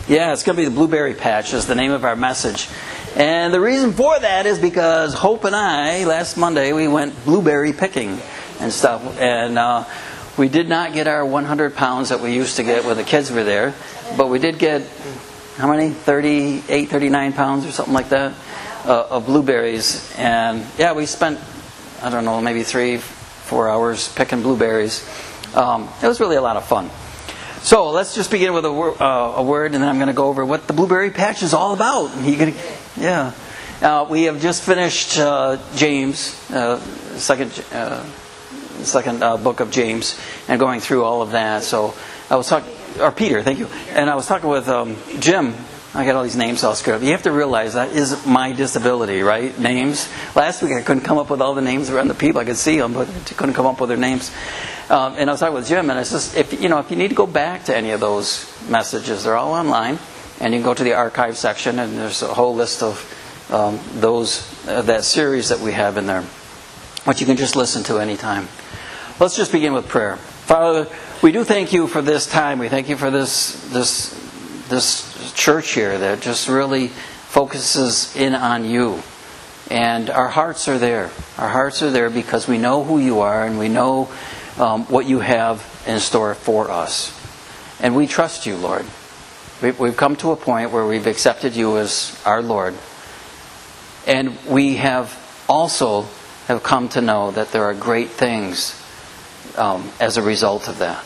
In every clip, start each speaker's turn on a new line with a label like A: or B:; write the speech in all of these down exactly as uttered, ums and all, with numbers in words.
A: Yeah, it's going to be the Blueberry Patch is the name of our message. And the reason for that is because Hope and I, last Monday, we went blueberry picking and stuff. And uh, we did not get our one hundred pounds that we used to get when the kids were there. But we did get, how many? thirty-eight, thirty-nine pounds or something like that uh, of blueberries. And yeah, we spent, I don't know, maybe three, four hours picking blueberries. Um, it was really a lot of fun. So let's just begin with a, wor- uh, a word, and then I'm going to go over what the Blueberry Patch is all about. You gonna, yeah, uh, we have just finished uh, James, uh, second uh, second uh, book of James, and going through all of that. So I was talking, or Peter, thank you, and I was talking with um, Jim. I got all these names all screwed up. You have to realize that is my disability, right? Names. Last week I couldn't come up with all the names around the people. I could see them, but I couldn't come up with their names. Um, and I was talking with Jim, and I says, if you know, if you need to go back to any of those messages, they're all online, and you can go to the archive section, and there's a whole list of um, those uh, that series that we have in there, which you can just listen to anytime. Let's just begin with prayer. Father, we do thank you for this time. We thank you for this this this church here that just really focuses in on you, and our hearts are there. Our hearts are there because we know who you are, and we know Um, what you have in store for us. And we trust you, Lord. We've come to a point where we've accepted you as our Lord. And we have also have come to know that there are great things um, as a result of that.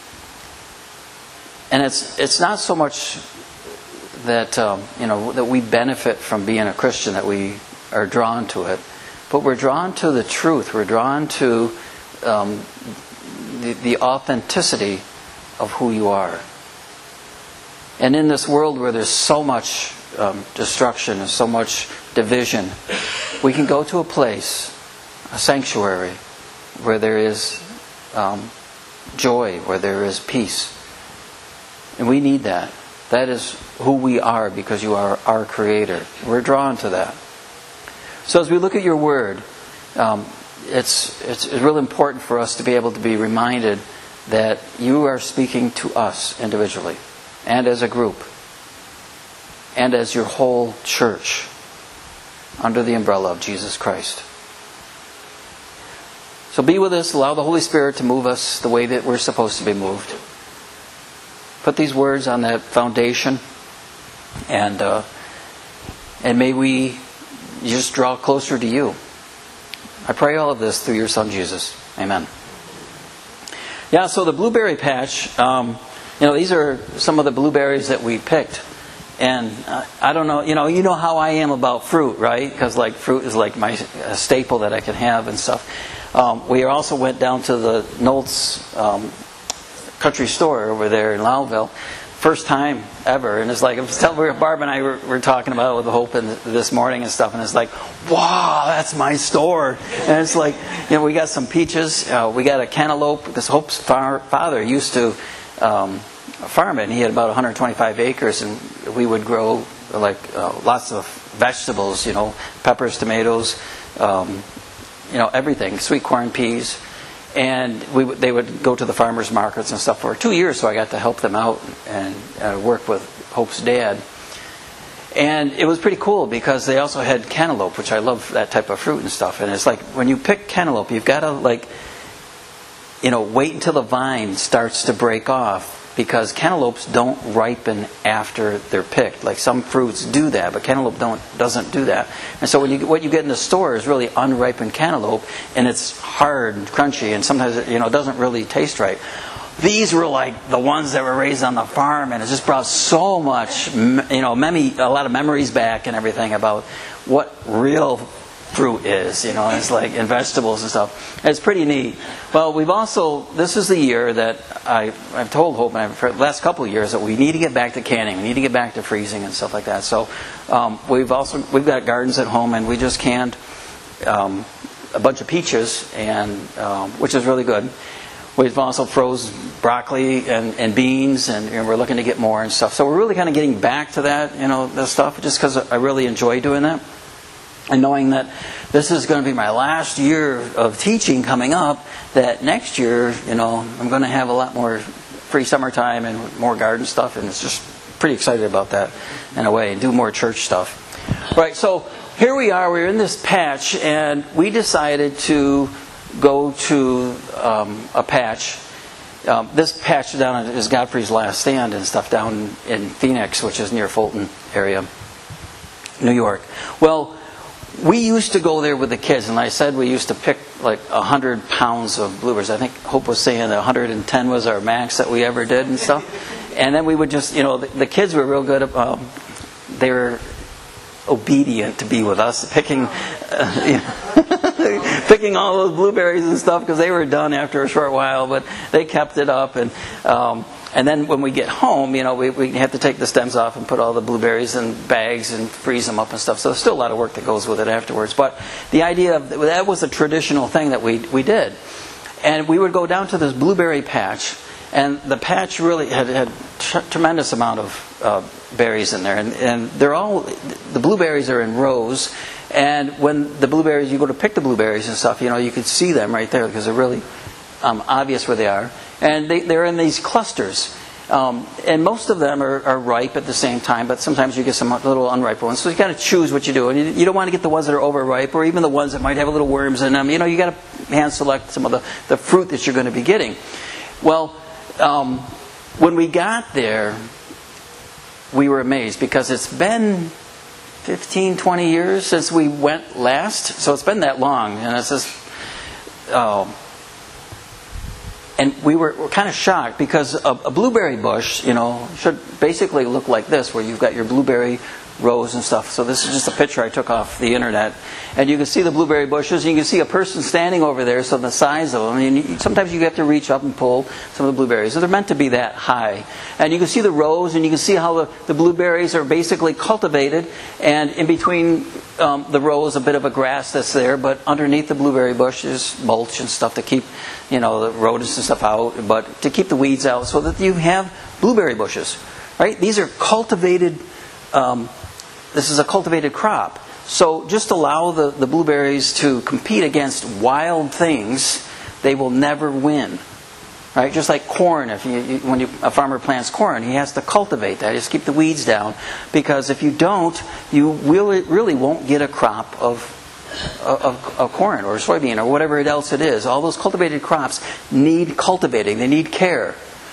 A: And it's it's not so much that um, you know that we benefit from being a Christian, that we are drawn to it, but we're drawn to the truth. We're drawn to Um, the, the authenticity of who you are. And in this world where there's so much um, destruction and so much division, we can go to a place, a sanctuary, where there is um, joy, where there is peace. And we need that. That is who we are because you are our Creator. We're drawn to that. So as we look at your Word, um, It's, it's really important for us to be able to be reminded that you are speaking to us individually and as a group and as your whole church under the umbrella of Jesus Christ. So be with us. Allow the Holy Spirit to move us the way that we're supposed to be moved. Put these words on that foundation, and uh, and may we just draw closer to you. I pray all of this through your Son, Jesus. Amen. Yeah, so the Blueberry Patch, um, you know, these are some of the blueberries that we picked. And uh, I don't know, you know, you know how I am about fruit, right? Because like fruit is like my uh, staple that I can have and stuff. Um, we also went down to the Nolt's um, country store over there in Lowville. First time ever, and it's like Barb and I were, were talking about it with Hope and this morning and stuff, and it's like, wow, that's my store. And it's like, you know, we got some peaches, uh, we got a cantaloupe because Hope's far, father used to um, farm it, and he had about one hundred twenty-five acres, and we would grow like uh, lots of vegetables, you know, peppers, tomatoes, um, you know, everything, sweet corn, peas. And we w- they would go to the farmers markets and stuff for two years, so I got to help them out and uh, work with Hope's dad. And it was pretty cool because they also had cantaloupe, which I love that type of fruit and stuff. And it's like when you pick cantaloupe, you've got to like, you know, wait until the vine starts to break off, because cantaloupes don't ripen after they're picked. Like some fruits do that, but cantaloupe don't doesn't do that. And so when you what you get in the store is really unripened cantaloupe, and it's hard and crunchy, and sometimes it, you know, it doesn't really taste right. These were like the ones that were raised on the farm, and it just brought so much, you know, mem- a lot of memories back and everything about what real fruit is, you know, it's like in vegetables and stuff. It's pretty neat. Well, we've also, this is the year that I, I've told Hope and I for the last couple of years that we need to get back to canning. We need to get back to freezing and stuff like that. So um, we've also, we've got gardens at home, and we just canned um, a bunch of peaches, and um, which is really good. We've also froze broccoli and, and beans, and, and we're looking to get more and stuff. So we're really kind of getting back to that, you know, the stuff, just because I really enjoy doing that. And knowing that this is going to be my last year of teaching coming up, that next year, you know, I'm going to have a lot more free summertime and more garden stuff, and it's just pretty excited about that in a way, and do more church stuff. Right, so here we are, we're in this patch, and we decided to go to um, a patch. Um, this patch down is Godfrey's Last Stand and stuff down in Phoenix, which is near Fulton area, New York. Well, we used to go there with the kids, and I said we used to pick like one hundred pounds of blueberries. I think Hope was saying that one hundred ten was our max that we ever did and stuff. And then we would just, you know, the, the kids were real good. Um, they were obedient to be with us, picking uh, you know, picking all those blueberries and stuff, because they were done after a short while, but they kept it up. And um, and then when we get home, you know, we, we have to take the stems off and put all the blueberries in bags and freeze them up and stuff. So there's still a lot of work that goes with it afterwards. But the idea of that was a traditional thing that we we did. And we would go down to this blueberry patch, and the patch really had had tr- tremendous amount of uh, berries in there, and, and they're all, the blueberries are in rows, and when the blueberries, you go to pick the blueberries and stuff, you know, you can see them right there because they're really um, obvious where they are, and they, they're in these clusters, um, and most of them are, are ripe at the same time, but sometimes you get some little unripe ones, so you got to choose what you do, and you, you don't want to get the ones that are overripe, or even the ones that might have little worms in them. You know, you got to hand select some of the, the fruit that you're going to be getting. Well, um, when we got there, we were amazed, because it's been fifteen, twenty years since we went last. So it's been that long. And it's just, oh. And we were, were kind of shocked, because a, a blueberry bush, you know, should basically look like this, where you've got your blueberry rows and stuff. So this is just a picture I took off the internet. And you can see the blueberry bushes, and you can see a person standing over there, so the size of them. I mean, you, sometimes you have to reach up and pull some of the blueberries. So they're meant to be that high. And you can see the rows, and you can see how the, the blueberries are basically cultivated. And in between um, the rows, a bit of a grass that's there. But underneath the blueberry bush is mulch and stuff to keep, you know, the rodents and stuff out. But to keep the weeds out, so that you have blueberry bushes. Right? These are cultivated um, This is a cultivated crop. So just allow the, the blueberries to compete against wild things. They will never win. Right? Just like corn. If you, you, when you, a farmer plants corn, he has to cultivate that. Just keep the weeds down. Because if you don't, you really, really won't get a crop of, of, of corn or soybean or whatever else it is. All those cultivated crops need cultivating. They need care.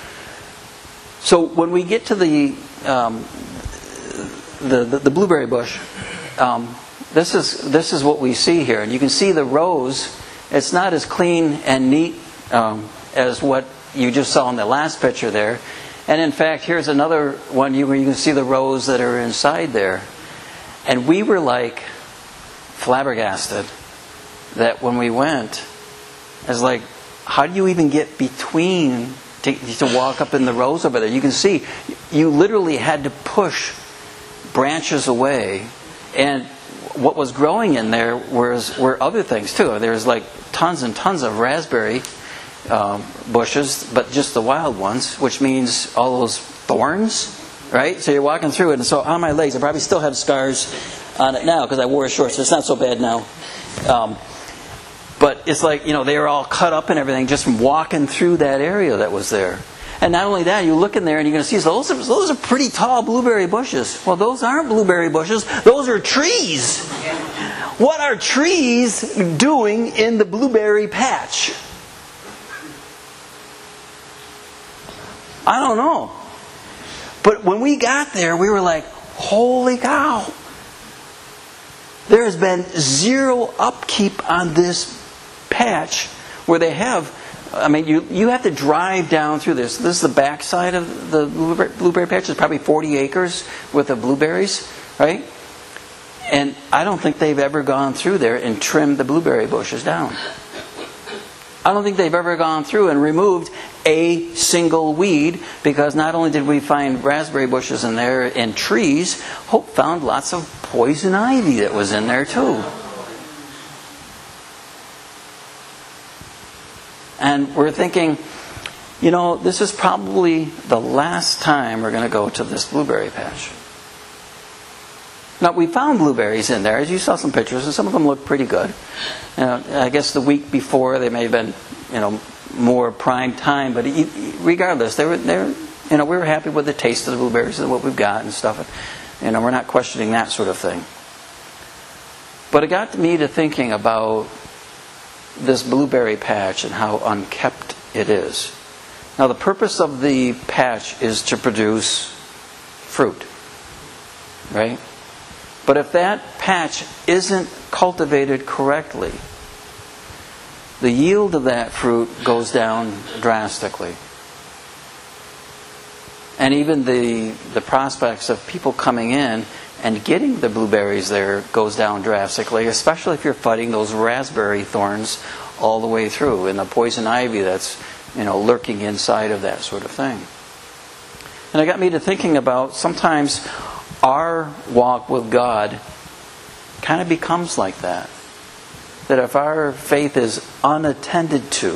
A: So when we get to the... Um, The, the, the blueberry bush, um, this is this is what we see here, and you can see the rows. It's not as clean and neat um, as what you just saw in the last picture there. And in fact, here's another one where you can see the rows that are inside there. And we were like flabbergasted that when we went, it's like, how do you even get between to, to walk up in the rows over there? You can see you literally had to push branches away, and what was growing in there was were other things too. There's like tons and tons of raspberry um, bushes, but just the wild ones, which means all those thorns, right? So you're walking through it, and so on my legs, I probably still have scars on it now because I wore shorts, so it's not so bad now. Um, but it's like, you know, they were all cut up and everything just from walking through that area that was there. And not only that, you look in there and you're going to see, so those are, those are pretty tall blueberry bushes. Well, those aren't blueberry bushes. Those are trees. What are trees doing in the blueberry patch? I don't know. But when we got there, we were like, holy cow. There has been zero upkeep on this patch where they have... I mean, you you have to drive down through this. This is the back side of the blueberry, blueberry patch. It's probably forty acres with the blueberries, right? And I don't think they've ever gone through there and trimmed the blueberry bushes down. I don't think they've ever gone through and removed a single weed, because not only did we find raspberry bushes in there and trees, Hope found lots of poison ivy that was in there too. And we're thinking, you know, this is probably the last time we're going to go to this blueberry patch. Now, we found blueberries in there, as you saw some pictures, and some of them look pretty good. You know, I guess the week before they may have been, you know, more prime time, but regardless, they were they were You know, we were happy with the taste of the blueberries and what we've got and stuff. You know, we're not questioning that sort of thing. But it got me to thinking about this blueberry patch and how unkept it is. Now, the purpose of the patch is to produce fruit, right? But if that patch isn't cultivated correctly, the yield of that fruit goes down drastically. And even the the prospects of people coming in and getting the blueberries there goes down drastically, especially if you're fighting those raspberry thorns all the way through and the poison ivy that's, you know, lurking inside of that sort of thing. And it got me to thinking about sometimes our walk with God kind of becomes like that. That if our faith is unattended to,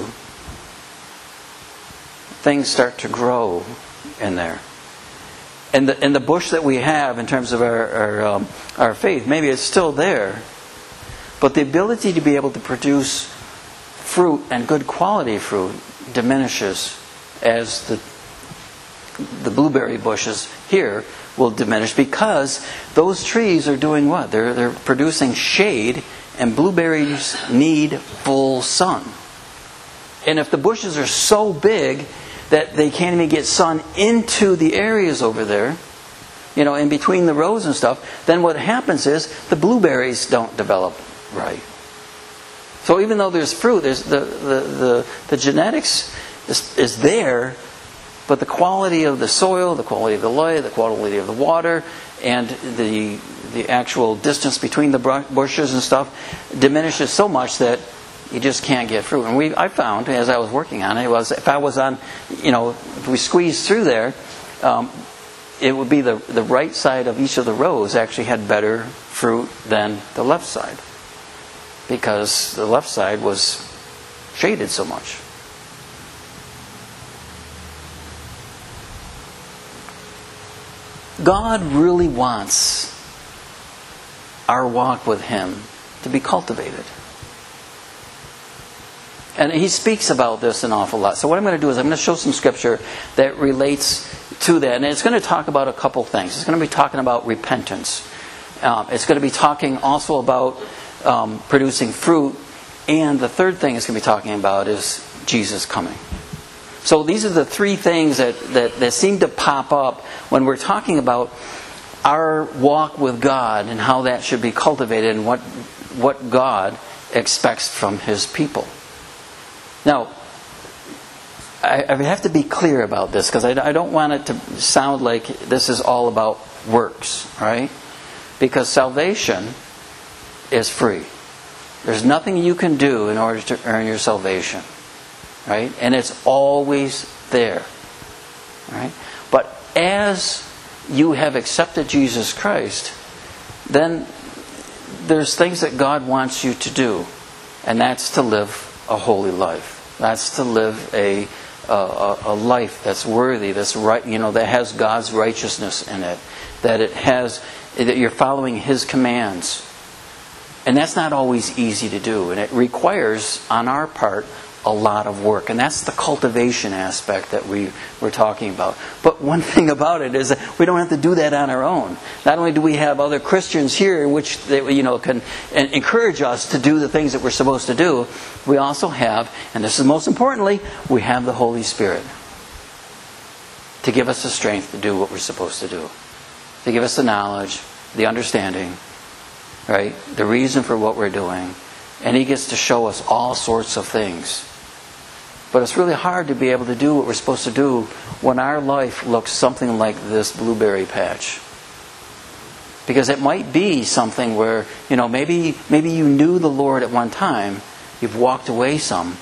A: things start to grow in there. And the, and the bush that we have in terms of our our, um, our faith, maybe it's still there, but the ability to be able to produce fruit and good quality fruit diminishes as the the blueberry bushes here will diminish, because those trees are doing what? They're they're producing shade, and blueberries need full sun. And if the bushes are so big that they can't even get sun into the areas over there, you know, in between the rows and stuff, then what happens is the blueberries don't develop right. So even though there's fruit, there's the the, the, the genetics is, is there, but the quality of the soil, the quality of the light, the quality of the water, and the the actual distance between the bushes and stuff diminishes so much that you just can't get fruit. And we, I found, as I was working on it, was if I was on, you know, if we squeezed through there, um, it would be the the right side of each of the rows actually had better fruit than the left side, because the left side was shaded so much. God really wants our walk with Him to be cultivated. And He speaks about this an awful lot. So what I'm going to do is I'm going to show some scripture that relates to that. And it's going to talk about a couple things. It's going to be talking about repentance. Um, it's going to be talking also about um, producing fruit. And the third thing it's going to be talking about is Jesus coming. So these are the three things that, that, that seem to pop up when we're talking about our walk with God and how that should be cultivated and what what God expects from His people. Now, I, I have to be clear about this, because I, I don't want it to sound like this is all about works, right? Because salvation is free. There's nothing you can do in order to earn your salvation, right? And it's always there, right? But as you have accepted Jesus Christ, then there's things that God wants you to do, and that's to live a holy life. That's to live a, a a life that's worthy, that's right, you know, that has God's righteousness in it, that it has, that you're following His commands, and that's not always easy to do, and it requires on our part a lot of work, and that's the cultivation aspect that we were talking about. But one thing about it is that we don't have to do that on our own. Not only do we have other Christians here, which they, you know, can encourage us to do the things that we're supposed to do, we also have, and this is most importantly, we have the Holy Spirit to give us the strength to do what we're supposed to do, to give us the knowledge, the understanding, right, the reason for what we're doing, and He gets to show us all sorts of things. But it's really hard to be able to do what we're supposed to do when our life looks something like this blueberry patch. Because it might be something where, you know, maybe maybe you knew the Lord at one time, you've walked away some,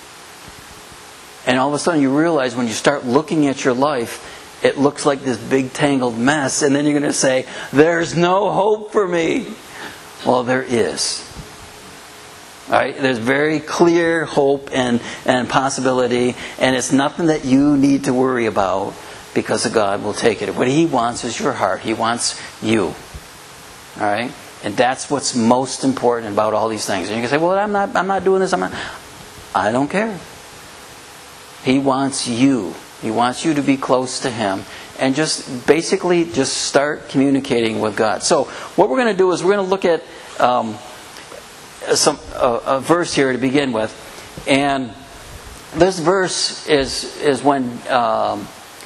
A: and all of a sudden you realize when you start looking at your life, it looks like this big tangled mess, and then you're going to say, there's no hope for me. Well, there is. All right, there's very clear hope and, and possibility, and it's nothing that you need to worry about, because God will take it. What He wants is your heart. He wants you. All right, and that's what's most important about all these things. And you can say, "Well, I'm not. I'm not doing this. I'm not." I don't care. He wants you He wants you to be close to Him. And just basically just start communicating with God. So what we're going to do is we're going to look at um, some a, a verse here to begin with. And this verse is, is when um,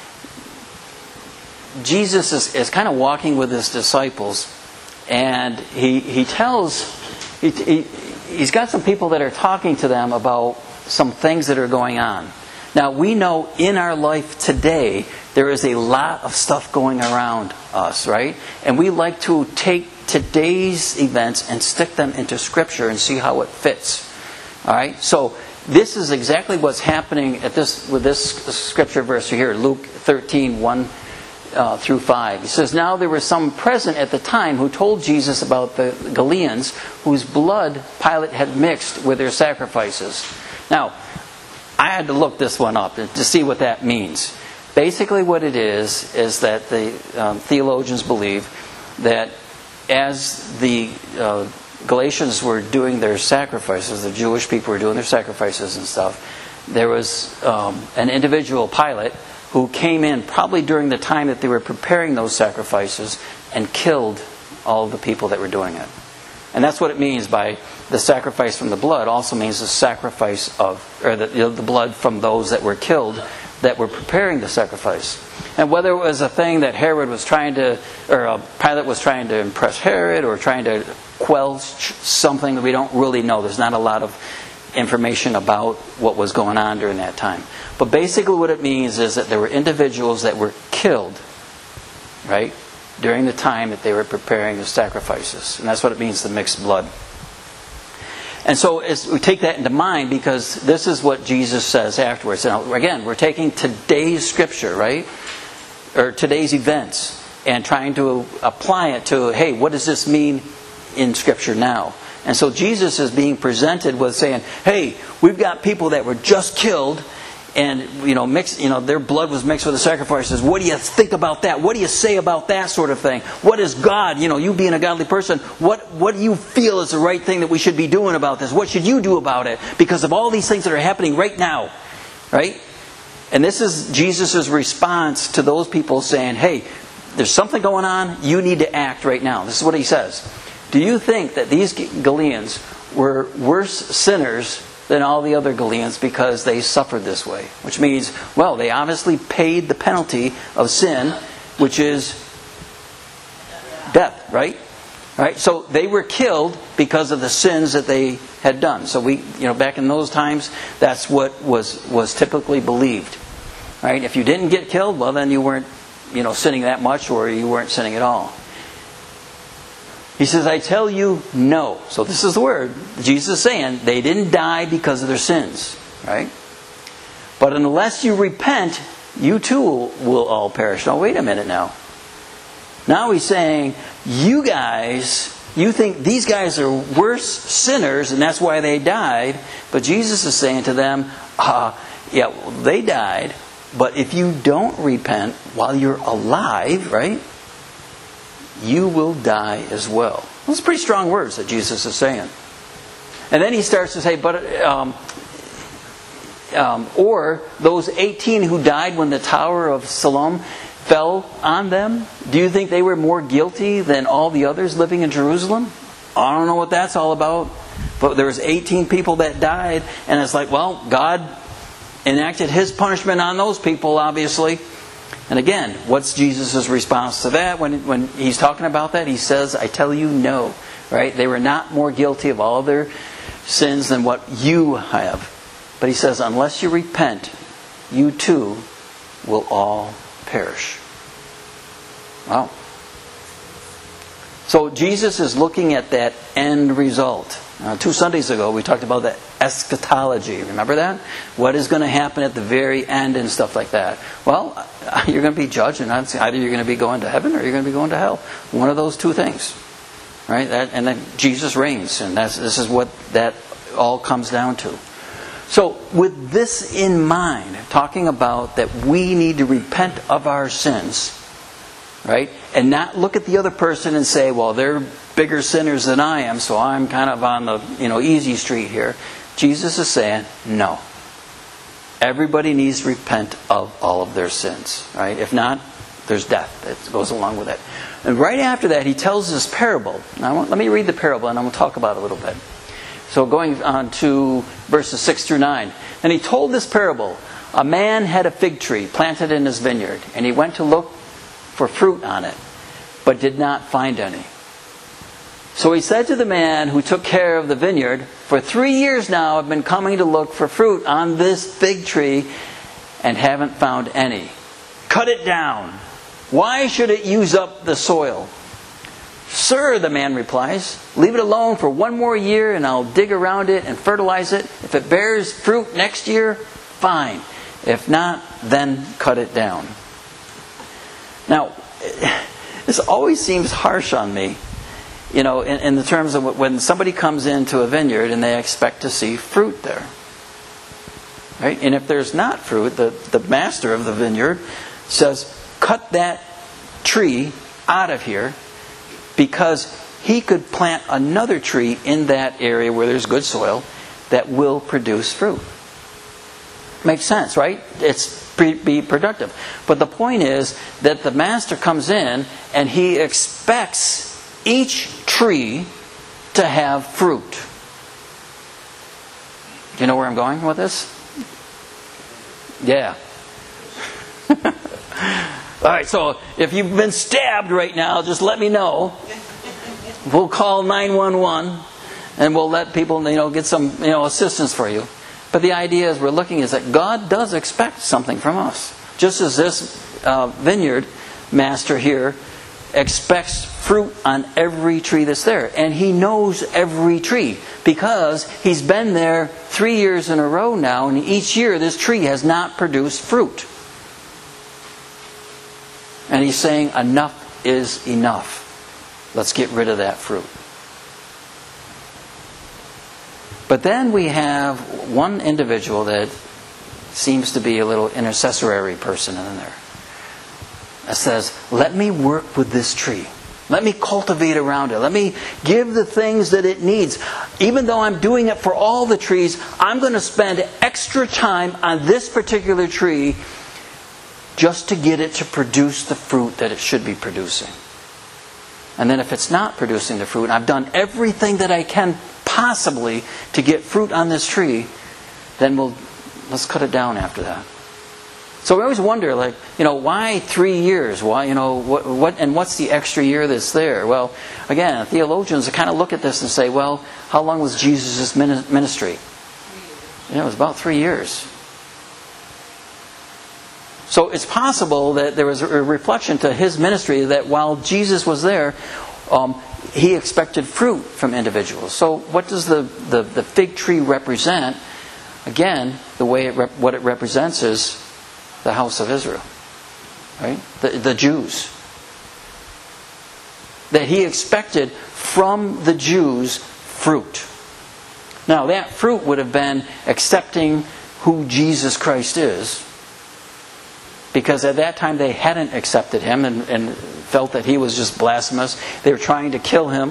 A: Jesus is, is kind of walking with His disciples. And he, he tells... He, he, he's got some people that are talking to them about some things that are going on. Now, we know in our life today, there is a lot of stuff going around us, right? And we like to take today's events and stick them into Scripture and see how it fits. All right? So, this is exactly what's happening at this with this Scripture verse here, Luke thirteen, one uh, through five. He says, "Now there were some present at the time who told Jesus about the Galileans whose blood Pilate had mixed with their sacrifices." Now, I had to look this one up to see what that means. Basically what it is, is that the um, theologians believe that as the uh, Galatians were doing their sacrifices, the Jewish people were doing their sacrifices and stuff, there was um, an individual, Pilate, who came in probably during the time that they were preparing those sacrifices and killed all the people that were doing it. And that's what it means by the sacrifice from the blood. Also means the sacrifice of, or the, you know, the blood from those that were killed that were preparing the sacrifice. And whether it was a thing that Herod was trying to, or uh, Pilate was trying to impress Herod, or trying to quell something that we don't really know. There's not a lot of information about what was going on during that time. But basically what it means is that there were individuals that were killed, right, during the time that they were preparing the sacrifices. And that's what it means to mix blood. And so as we take that into mind, because this is what Jesus says afterwards. Now, again, we're taking today's Scripture, right? Or today's events, and trying to apply it to, hey, what does this mean in Scripture now? And so Jesus is being presented with saying, hey, we've got people that were just killed, and you know, mixed, you know, their blood was mixed with the sacrifices. What do you think about that? What do you say about that sort of thing? What is God, you know, you being a godly person, what what do you feel is the right thing that we should be doing about this? What should you do about it? Because of all these things that are happening right now, right? And this is Jesus' response to those people saying, hey, there's something going on, you need to act right now. This is what He says. Do you think that these Galileans were worse sinners than all the other Galileans because they suffered this way? Which means, well, they obviously paid the penalty of sin, which is death, right? Right? So they were killed because of the sins that they had done. So we, you know, back in those times, that's what was was typically believed. Right? If you didn't get killed, well, then you weren't, you know, sinning that much, or you weren't sinning at all. He says, I tell you, no. So this is the word. Jesus is saying they didn't die because of their sins. Right? But unless you repent, you too will all perish. Now, wait a minute now. Now He's saying, you guys, you think these guys are worse sinners, and that's why they died. But Jesus is saying to them, uh, yeah, well, they died. But if you don't repent while you're alive, right, you will die as well. Those are pretty strong words that Jesus is saying. And then He starts to say, but um, um, or those eighteen who died when the Tower of Siloam fell on them, do you think they were more guilty than all the others living in Jerusalem? I don't know what that's all about. But there was eighteen people that died, and it's like, well, God enacted His punishment on those people, obviously. And again, what's Jesus' response to that? When when He's talking about that, He says, I tell you, no. Right? They were not more guilty of all their sins than what you have. But He says, unless you repent, you too will all perish. Wow. So Jesus is looking at that end result. Uh, two Sundays ago, we talked about the eschatology. Remember that? What is going to happen at the very end and stuff like that? Well, you're going to be judged, and either you're going to be going to heaven or you're going to be going to hell. One of those two things, right? That, and then Jesus reigns, and that's this is what that all comes down to. So, with this in mind, talking about that we need to repent of our sins, right, and not look at the other person and say, well, they're bigger sinners than I am, so I'm kind of on the, you know, easy street here. Jesus is saying, no. Everybody needs to repent of all of their sins. Right? If not, there's death that goes along with it. And right after that, he tells this parable. Now, let me read the parable, and I'm going to talk about it a little bit. So going on to verses six through nine. And he told this parable. A man had a fig tree planted in his vineyard, and he went to look for fruit on it, but did not find any. So he said to the man who took care of the vineyard, for three years now I've been coming to look for fruit on this fig tree and haven't found any. Cut it down. Why should it use up the soil? Sir, the man replies, leave it alone for one more year and I'll dig around it and fertilize it. If it bears fruit next year, fine. If not, then cut it down. Now, this always seems harsh on me, you know, in, in the terms of when somebody comes into a vineyard and they expect to see fruit there. Right? And if there's not fruit, the, the master of the vineyard says, cut that tree out of here, because he could plant another tree in that area where there's good soil that will produce fruit. Makes sense, right? It's pre- be productive. But the point is that the master comes in and he expects each tree to have fruit. Do you know where I'm going with this? Yeah. All right, so if you've been stabbed right now, just let me know. We'll call nine one one and we'll let people, you know, get some, you know, assistance for you. But the idea is we're looking is that God does expect something from us. Just as this uh, vineyard master here expects fruit on every tree that's there. And he knows every tree because he's been there three years in a row now, and each year this tree has not produced fruit. And he's saying enough is enough. Let's get rid of that fruit. But then we have one individual that seems to be a little intercessory person in there. That says, let me work with this tree. Let me cultivate around it. Let me give the things that it needs. Even though I'm doing it for all the trees, I'm going to spend extra time on this particular tree just to get it to produce the fruit that it should be producing. And then if it's not producing the fruit, I've done everything that I can possibly to get fruit on this tree, then we'll let's cut it down after that. So we always wonder, like, you know, why three years? Why, you know, what, what, and what's the extra year that's there? Well, again, theologians kind of look at this and say, well, how long was Jesus' ministry? You know, it was about three years. So it's possible that there was a reflection to his ministry that while Jesus was there, um, he expected fruit from individuals. So what does the, the, the fig tree represent? Again, the way it rep, what it represents is the house of Israel, right? The, the Jews. That he expected from the Jews fruit. Now that fruit would have been accepting who Jesus Christ is, because at that time they hadn't accepted him and, and felt that he was just blasphemous. They were trying to kill him.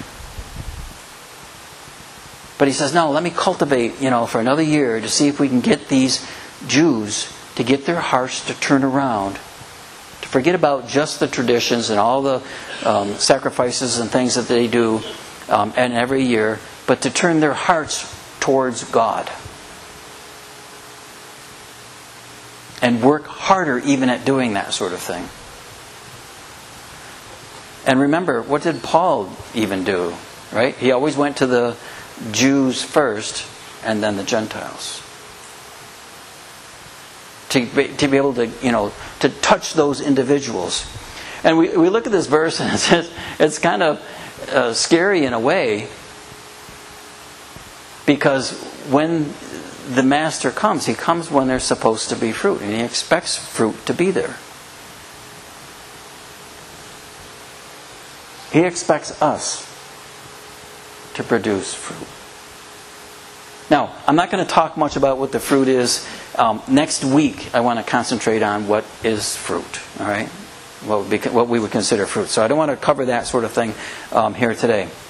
A: But he says, no, let me cultivate, you know, for another year to see if we can get these Jews to get their hearts to turn around, to forget about just the traditions and all the um, sacrifices and things that they do um, and every year, but to turn their hearts towards God. And work harder even at doing that sort of thing. And remember, what did Paul even do? Right? He always went to the Jews first and then the Gentiles. To be, to be able to, you know, to touch those individuals. And we, we look at this verse and it's, it's kind of uh, scary in a way, because when the master comes, he comes when there's supposed to be fruit, and he expects fruit to be there. He expects us to produce fruit. Now, I'm not going to talk much about what the fruit is. Um, next week, I want to concentrate on what is fruit. All right, what would be, what we would consider fruit. So I don't want to cover that sort of thing um, here today.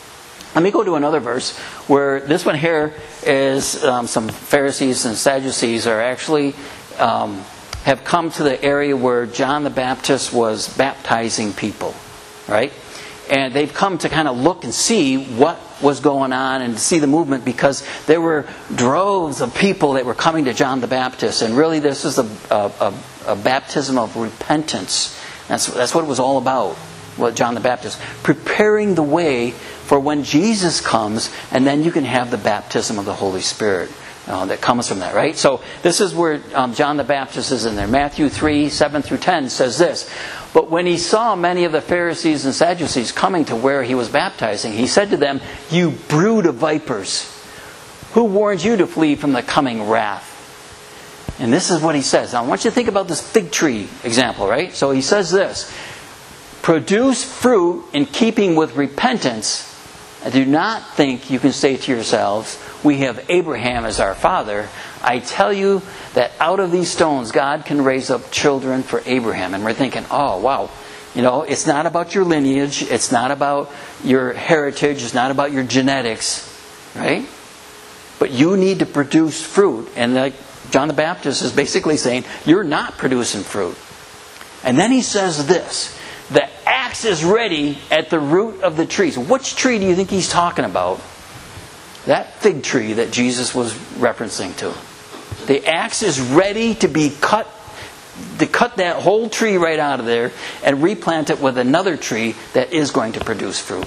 A: Let me go to another verse where this one here is um, some Pharisees and Sadducees are actually um, have come to the area where John the Baptist was baptizing people, right? And they've come to kind of look and see what was going on and to see the movement, because there were droves of people that were coming to John the Baptist. And really this is a, a, a baptism of repentance. That's, that's what it was all about, what John the Baptist. Preparing the way for when Jesus comes, and then you can have the baptism of the Holy Spirit uh, that comes from that, right? So this is where um, John the Baptist is in there. Matthew three, seven through ten says this. But when he saw many of the Pharisees and Sadducees coming to where he was baptizing, he said to them, "You brood of vipers, who warned you to flee from the coming wrath?" And this is what he says. Now I want you to think about this fig tree example, right? So he says this: "Produce fruit in keeping with repentance, and do not think you can say to yourselves, 'We have Abraham as our father.' I tell you that out of these stones God can raise up children for Abraham." And we're thinking, oh wow, you know, it's not about your lineage, it's not about your heritage, it's not about your genetics, right? But you need to produce fruit. And like John the Baptist is basically saying, you're not producing fruit. And then he says this: "The axe is ready at the root of the trees." Which tree do you think he's talking about? That fig tree that Jesus was referencing to. The axe is ready to be cut, to cut that whole tree right out of there and replant it with another tree that is going to produce fruit.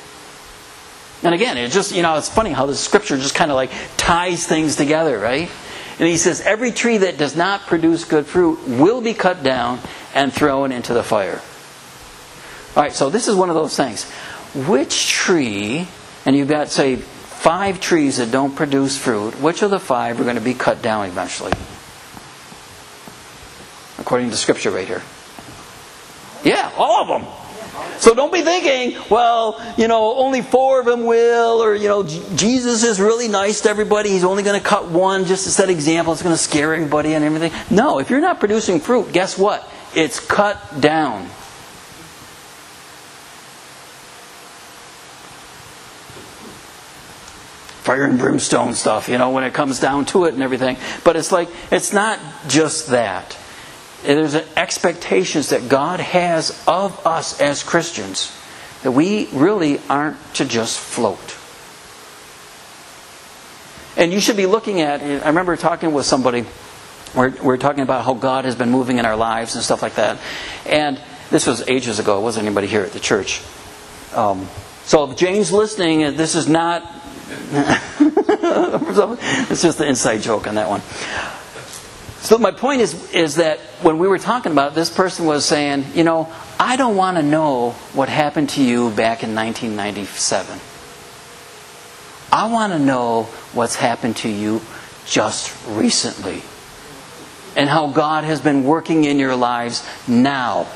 A: And again, it just, you know, it's funny how the scripture just kind of like ties things together, right? And he says, every tree that does not produce good fruit will be cut down and thrown into the fire. All right, so this is one of those things. Which tree, and you've got, say, five trees that don't produce fruit, which of the five are going to be cut down eventually? According to Scripture right here. Yeah, all of them. So don't be thinking, well, you know, only four of them will, or, you know, J- Jesus is really nice to everybody, he's only going to cut one just to set example, it's going to scare everybody and everything. No, if you're not producing fruit, guess what? It's cut down. Fire and brimstone stuff, you know, when it comes down to it and everything. But it's like, it's not just that. There's an expectations that God has of us as Christians, that we really aren't to just float. And you should be looking at, I remember talking with somebody, we're, we're talking about how God has been moving in our lives and stuff like that. And this was ages ago, it wasn't anybody here at the church. Um, so if Jane's listening, this is not... it's just an inside joke on that one. So my point is is that when we were talking about it, this person was saying, you know, I don't want to know what happened to you back in nineteen ninety-seven. I want to know what's happened to you just recently, and how God has been working in your lives now.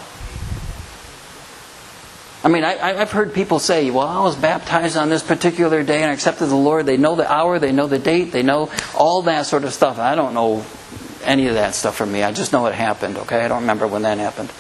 A: I mean, I, I've heard people say, well, I was baptized on this particular day and I accepted the Lord. They know the hour, they know the date, they know all that sort of stuff. I don't know any of that stuff for me. I just know it happened, okay? I don't remember when that happened.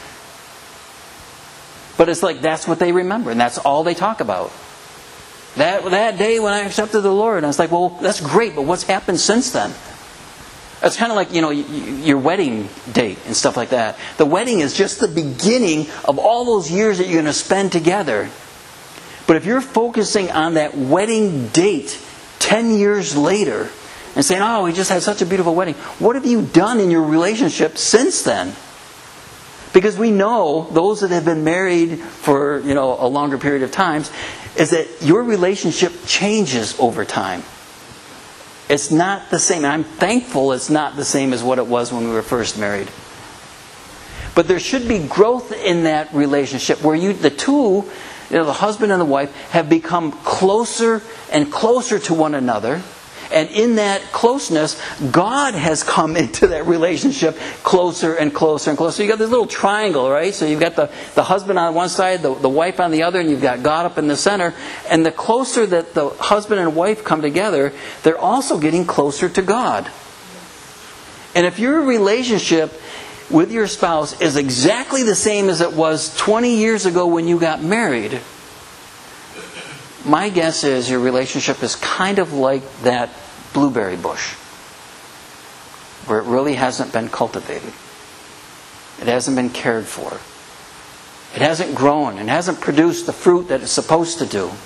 A: But it's like that's what they remember, and that's all they talk about. That, that day when I accepted the Lord. And I was like, well, that's great, but what's happened since then? It's kind of like, you know, your wedding date and stuff like that. The wedding is just the beginning of all those years that you're going to spend together. But if you're focusing on that wedding date ten years later and saying, oh, we just had such a beautiful wedding, what have you done in your relationship since then? Because we know, those that have been married for, you know, a longer period of time, is that your relationship changes over time. It's not the same. I'm thankful it's not the same as what it was when we were first married. But there should be growth in that relationship where you, the two, you know, the husband and the wife, have become closer and closer to one another. And in that closeness, God has come into that relationship closer and closer and closer. So you've got this little triangle, right? So you've got the, the husband on one side, the, the wife on the other, and you've got God up in the center. And the closer that the husband and wife come together, they're also getting closer to God. And if your relationship with your spouse is exactly the same as it was twenty years ago when you got married, my guess is your relationship is kind of like that blueberry bush, where it really hasn't been cultivated. It hasn't been cared for. It hasn't grown and hasn't produced the fruit that it's supposed to do.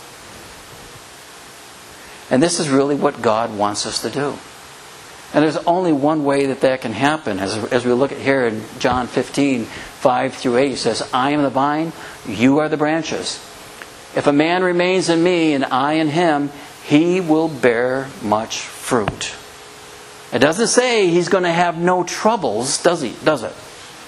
A: And this is really what God wants us to do. And there's only one way that that can happen. As, as we look at here in John fifteen, five through eight, it says, I am the vine, you are the branches. If a man remains in me and I in him, he will bear much fruit. It doesn't say he's going to have no troubles, does he? Does it?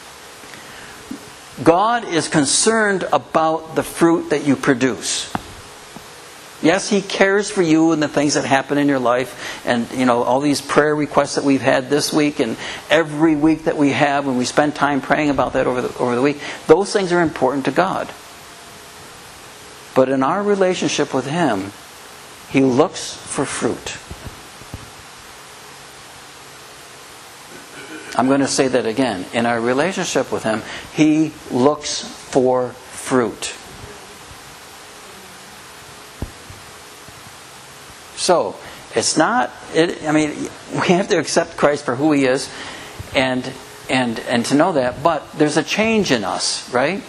A: God is concerned about the fruit that you produce. Yes, He cares for you and the things that happen in your life, and you know all these prayer requests that we've had this week and every week that we have when we spend time praying about that over the over the week. Those things are important to God. But in our relationship with Him, He looks for fruit. I'm going to say that again. In our relationship with Him, He looks for fruit. So, it's not, it, I mean, we have to accept Christ for who He is and, and, and to know that, but there's a change in us, right?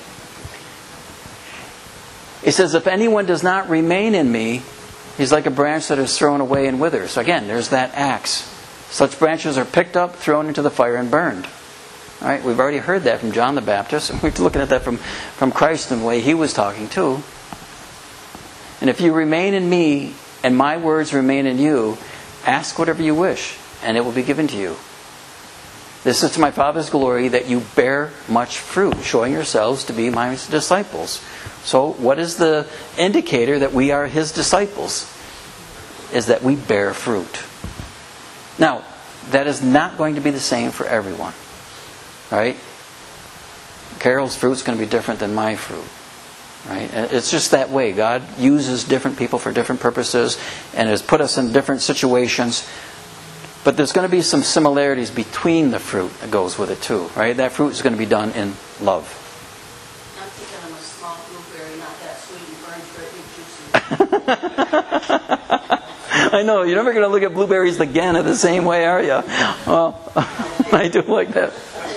A: It says, if anyone does not remain in me, he's like a branch that is thrown away and withers. So again, there's that axe. Such branches are picked up, thrown into the fire, and burned. All right, we've already heard that from John the Baptist. And we're looking at that from, from Christ and the way he was talking too. And if you remain in me, and my words remain in you, ask whatever you wish, and it will be given to you. This is to my Father's glory, that you bear much fruit, showing yourselves to be my disciples. So what is the indicator that we are His disciples? Is that we bear fruit. Now, that is not going to be the same for everyone. Right? Carol's fruit is going to be different than my fruit. Right? It's just that way. God uses different people for different purposes and has put us in different situations. But there's going to be some similarities between the fruit that goes with it too. Right? That fruit is going to be done in love.
B: I'm thinking I'm a small blueberry, not that sweet and burned, but juicy.
A: I know, you're never going to look at blueberries again in the same way, are you? Well, I do like that.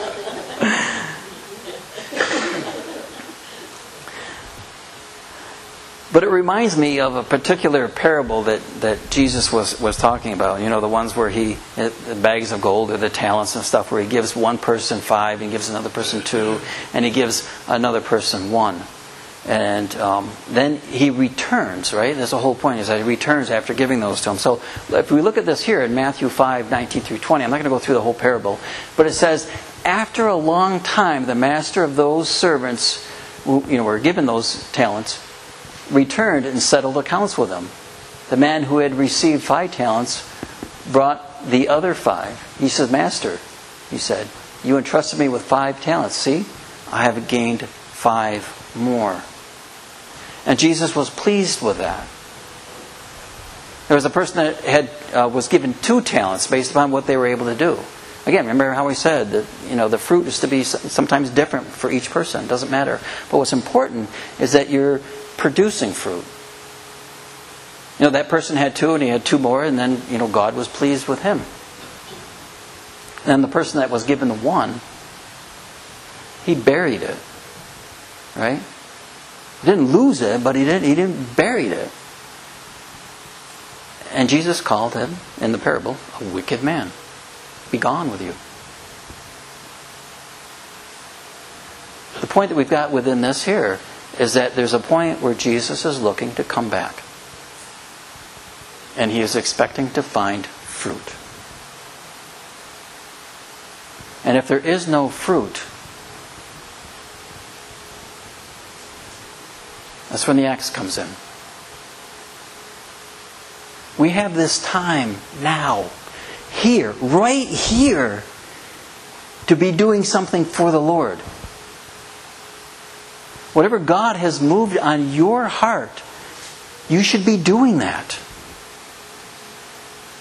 A: But it reminds me of a particular parable that, that Jesus was, was talking about. You know, the ones where he, the bags of gold or the talents and stuff, where he gives one person five, and gives another person two, and he gives another person one. And um, then he returns, right? That's the whole point, is that he returns after giving those to him. So if we look at this here in Matthew five, nineteen through twenty, I'm not going to go through the whole parable, but it says, after a long time, the master of those servants who, you know, were given those talents returned and settled accounts with them. The man who had received five talents brought the other five. He said, Master, he said, you entrusted me with five talents. See, I have gained five more. And Jesus was pleased with that. There was a person that had uh, was given two talents based upon what they were able to do. Again, remember how we said that you know the fruit is to be sometimes different for each person. It doesn't matter. But what's important is that you're producing fruit. You know, that person had two and he had two more, and then you know God was pleased with him. And the person that was given the one, he buried it. Right? He didn't lose it, but he didn't he didn't bury it. And Jesus called him, in the parable, a wicked man. Be gone with you. The point that we've got within this here is that there's a point where Jesus is looking to come back. And He is expecting to find fruit. And if there is no fruit, that's when the axe comes in. We have this time now, here, right here, to be doing something for the Lord. Whatever God has moved on your heart, you should be doing that.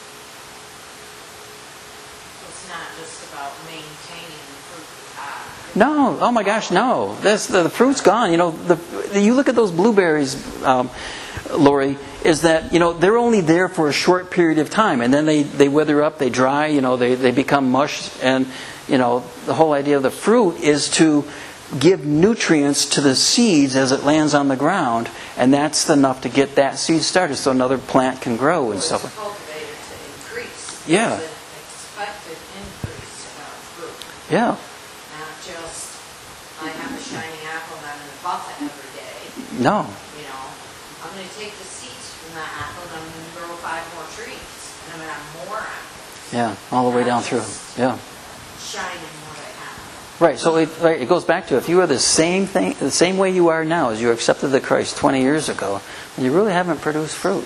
B: It's not just about maintaining the fruit high.
A: No, oh my gosh, no. That's, the, the fruit's gone. You know, the, you look at those blueberries, um, Lori, is that, you know, they're only there for a short period of time. And then they, they wither up, they dry, you know, they, they become mush. And, you know, the whole idea of the fruit is to give nutrients to the seeds as it lands on the ground. And that's enough to get that seed started so another plant can grow and stuff.
B: It's cultivated to increase.
A: Yeah.
B: There's an expected increase in our fruit.
A: Yeah.
B: Not just, I have a shiny apple and I'm going to buff it every day.
A: No.
B: You know, I'm going to take the seeds from that apple and I'm going to grow five more trees. And I'm going to have more apples.
A: Yeah, all the way down through. Yeah.
B: Shining what I have.
A: Right, so it, right, it goes back to if you are the same thing, the same way you are now as you accepted the Christ twenty years ago, then you really haven't produced fruit.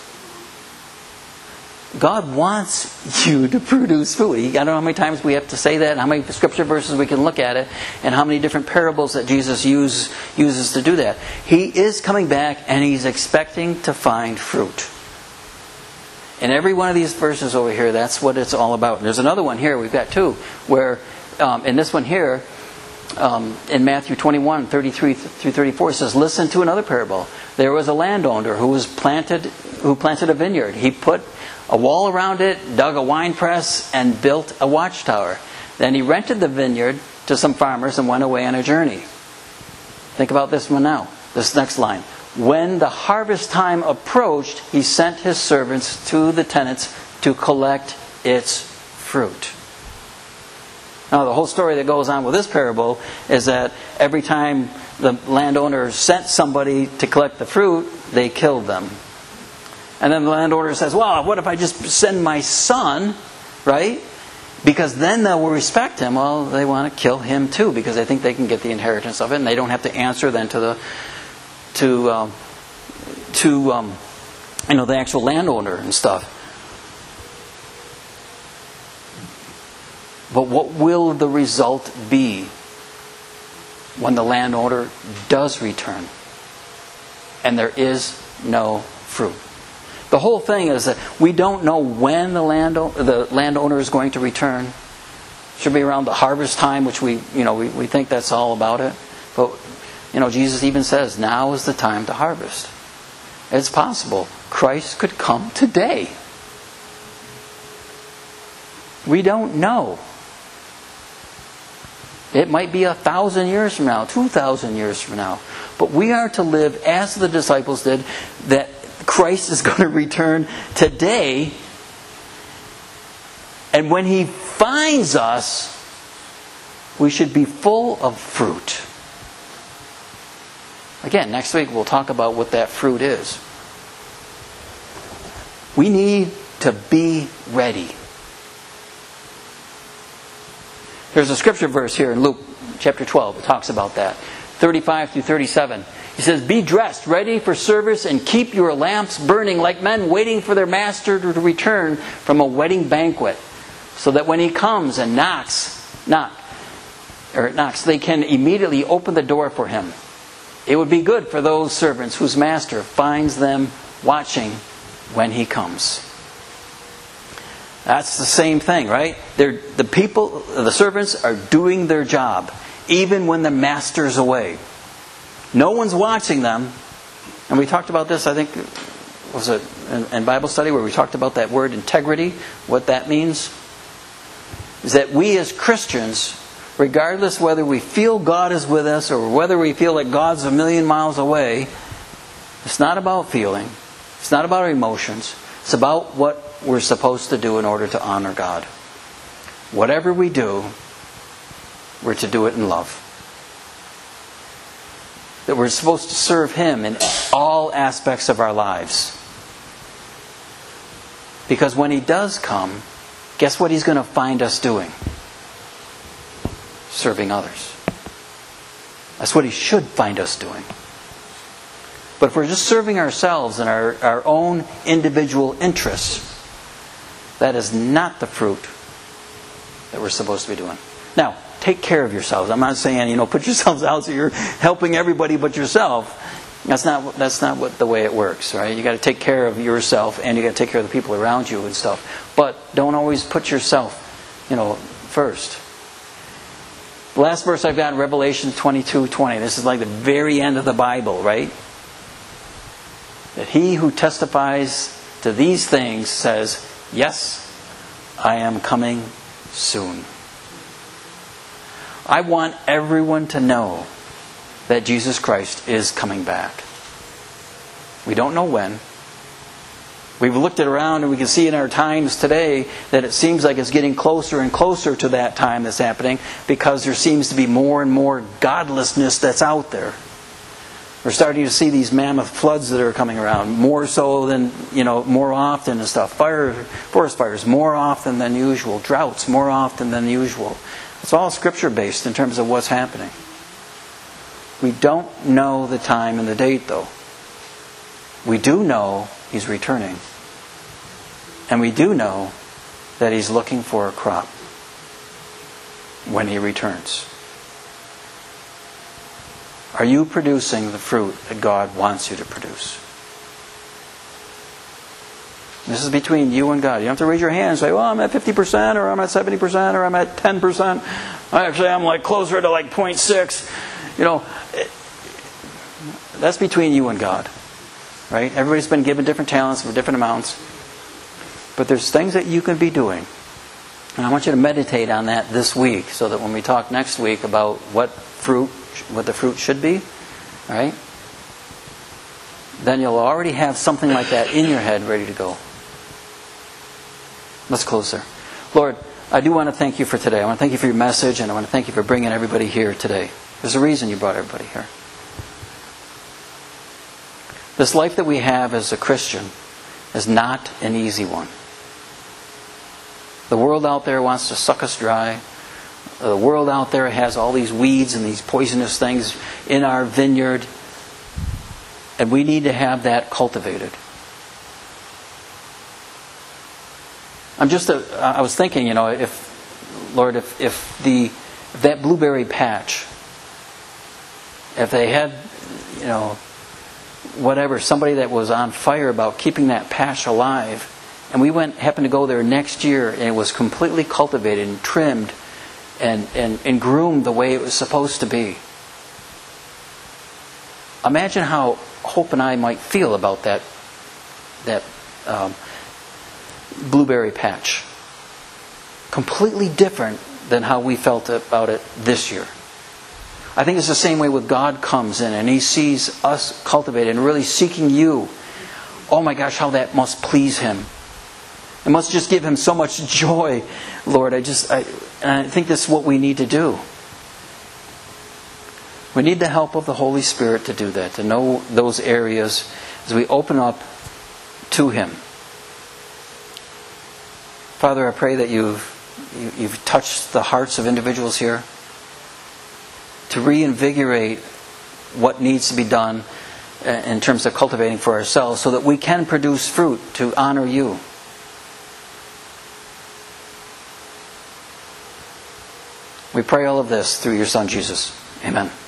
A: God wants you to produce fruit. I don't know how many times we have to say that, and how many scripture verses we can look at it, and how many different parables that Jesus use, uses to do that. He is coming back, and He's expecting to find fruit. In every one of these verses over here, that's what it's all about. And there's another one here, we've got two, where um, in this one here, um, in Matthew twenty-one, thirty-three through thirty-four, it says, listen to another parable. There was a landowner who was planted, who planted a vineyard. He put a wall around it, dug a wine press, and built a watchtower. Then he rented the vineyard to some farmers and went away on a journey. Think about this one now, this next line. When the harvest time approached, he sent his servants to the tenants to collect its fruit. Now, the whole story that goes on with this parable is that every time the landowner sent somebody to collect the fruit, they killed them. And then the landowner says, well, what if I just send my son, right? Because then they will respect him. Well, they want to kill him too because they think they can get the inheritance of it, and they don't have to answer then to the to um, to um, you know the actual landowner and stuff. But what will the result be when the landowner does return and there is no fruit? The whole thing is that we don't know when the land the landowner is going to return. Should be around the harvest time, which we you know we, we think that's all about it. But you know Jesus even says now is the time to harvest. It's possible Christ could come today. We don't know. It might be a thousand years from now, two thousand years from now. But we are to live as the disciples did, that Christ is going to return today. And when He finds us, we should be full of fruit. Again, next week we'll talk about what that fruit is. We need to be ready. There's a scripture verse here in Luke chapter twelve that talks about that. thirty-five through thirty-seven. He says, be dressed, ready for service, and keep your lamps burning like men waiting for their master to return from a wedding banquet, so that when he comes and knocks, knock, or knocks, they can immediately open the door for him. It would be good for those servants whose master finds them watching when he comes. That's the same thing, right? They're, the people, the servants are doing their job, even when the master's away. No one's watching them. And we talked about this, I think, was it in, in Bible study, where we talked about that word integrity, what that means. Is that we as Christians, regardless whether we feel God is with us or whether we feel like God's a million miles away, it's not about feeling. It's not about our emotions. It's about what we're supposed to do in order to honor God. Whatever we do, we're to do it in love. That we're supposed to serve Him in all aspects of our lives. Because when He does come, guess what He's going to find us doing? Serving others. That's what He should find us doing. But if we're just serving ourselves and our, our own individual interests, that is not the fruit that we're supposed to be doing. Now, take care of yourselves. I'm not saying, you know, put yourselves out so you're helping everybody but yourself. That's not that's not what the way it works, right? You got to take care of yourself and you got to take care of the people around you and stuff. But don't always put yourself, you know, first. The last verse I've got in Revelation twenty-two twenty. This is like the very end of the Bible, right? That he who testifies to these things says, yes, I am coming soon. I want everyone to know that Jesus Christ is coming back. We don't know when. We've looked it around and we can see in our times today that it seems like it's getting closer and closer to that time that's happening because there seems to be more and more godlessness that's out there. We're starting to see these mammoth floods that are coming around, more so than, you know, more often and stuff. Fire, forest fires, more often than usual. Droughts, more often than usual. It's all Scripture-based in terms of what's happening. We don't know the time and the date, though. We do know He's returning. And we do know that He's looking for a crop when He returns. Are you producing the fruit that God wants you to produce? This is between you and God. You don't have to raise your hand and say, well, I'm at fifty percent or I'm at seventy percent or I'm at ten percent. Actually, I'm like closer to like zero point six. You know, it, that's between you and God. Right? Everybody's been given different talents for different amounts. But there's things that you can be doing. And I want you to meditate on that this week so that when we talk next week about what fruit, what the fruit should be, right? Then you'll already have something like that in your head ready to go. Let's close there. Lord, I do want to thank you for today. I want to thank you for your message, and I want to thank you for bringing everybody here today. There's a reason you brought everybody here. This life that we have as a Christian is not an easy one. The world out there wants to suck us dry. The world out there has all these weeds and these poisonous things in our vineyard. And we need to have that cultivated. I'm just, a, I was thinking, you know, if, Lord, if, if the, if that blueberry patch, if they had, you know, whatever, somebody that was on fire about keeping that patch alive, and we went, happened to go there next year, and it was completely cultivated and trimmed and, and, and groomed the way it was supposed to be. Imagine how Hope and I might feel about that, that um, blueberry patch. Completely different than how we felt about it this year. I think it's the same way with God comes in and He sees us cultivated and really seeking you. Oh my gosh, how that must please Him. It must just give Him so much joy, Lord. I just, I, and I think this is what we need to do. We need the help of the Holy Spirit to do that, to know those areas as we open up to Him. Father, I pray that you've you've touched the hearts of individuals here to reinvigorate what needs to be done in terms of cultivating for ourselves so that we can produce fruit to honor you. We pray all of this through your Son, Jesus. Amen.